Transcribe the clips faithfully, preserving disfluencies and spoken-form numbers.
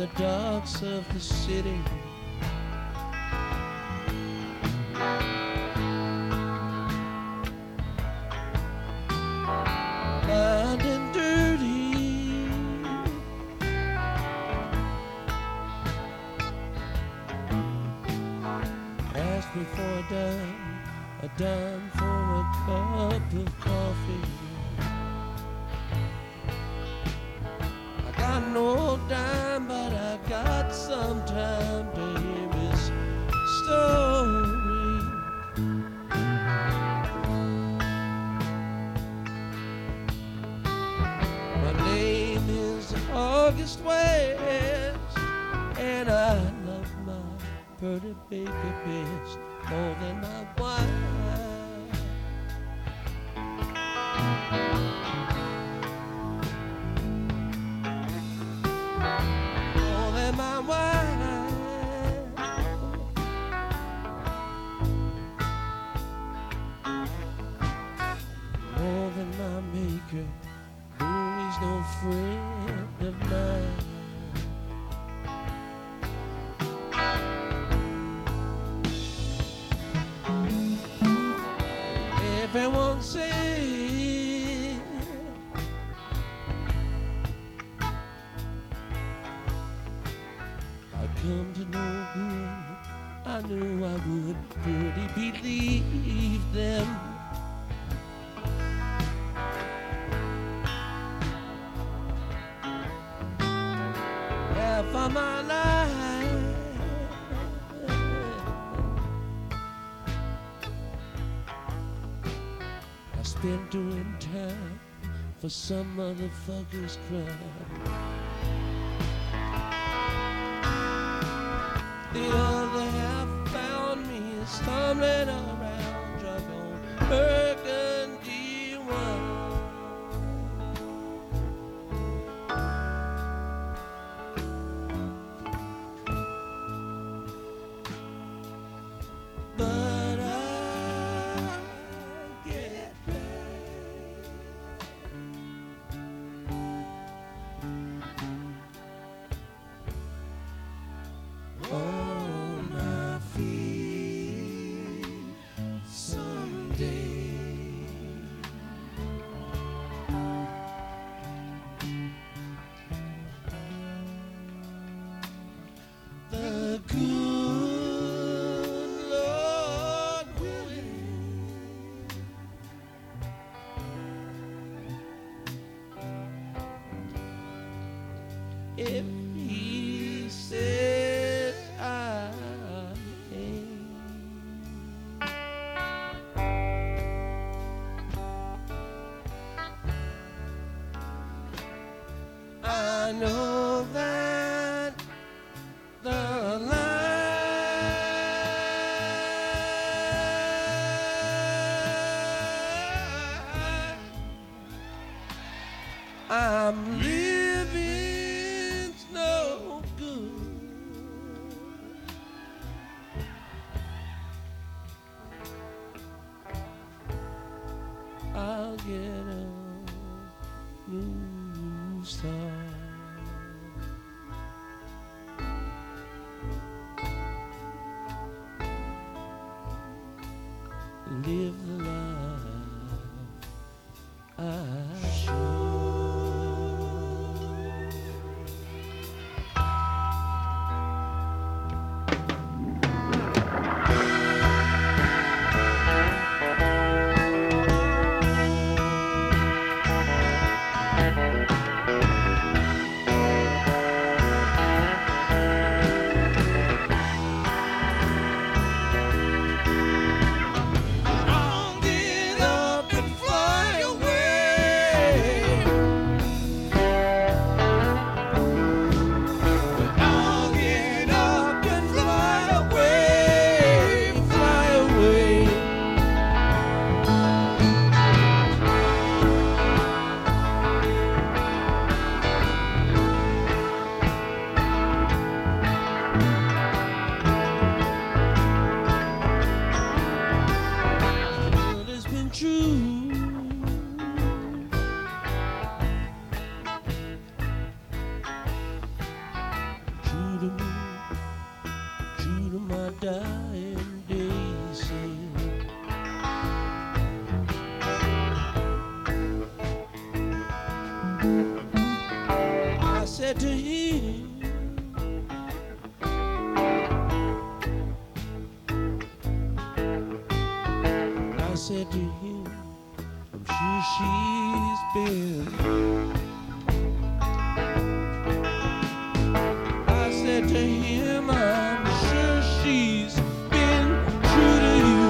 the docks of the city. Blind and dirty, asked me for a dime, a dime for a cup of coffee. I got no dime, but I got some time to hear his story. August West, and I love my pretty baby best more than my wife. More than my wife. More than my maker. Oh, he's no friend of mine. Everyone says I come to no good. I knew I would pretty believe them. For my life, I spent doing time for some motherfucker's crime. The other half found me stumbling around, drunk on burgundy wine. If he says I am, I know that the line I'm living's no good. I'll get a new start. Live the life I should. Long said to him, I said to him, I'm sure she's been. I said to him, I'm sure she's been true to you.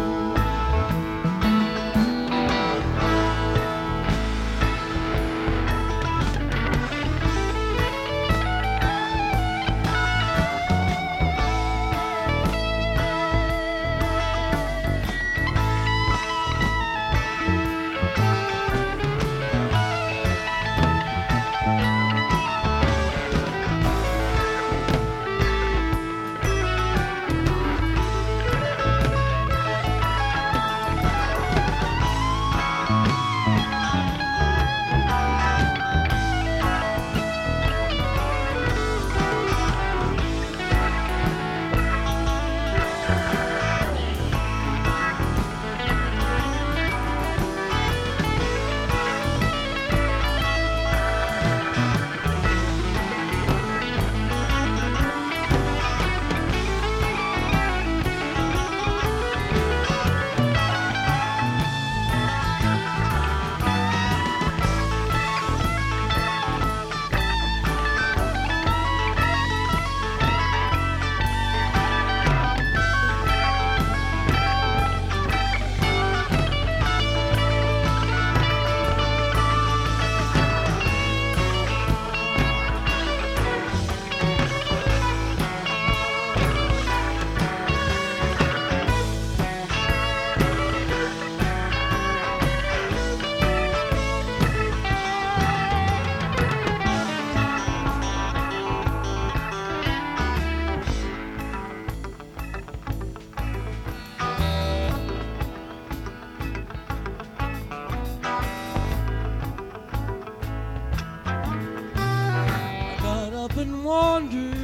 And wander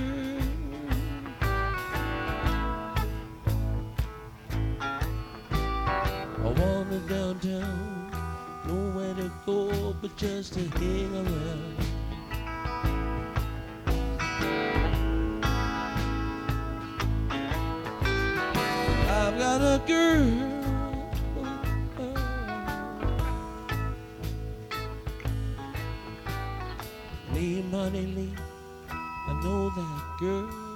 I wandered downtown, nowhere to go but just to hang around. I've got a girl named Honey Lee. I know that girl.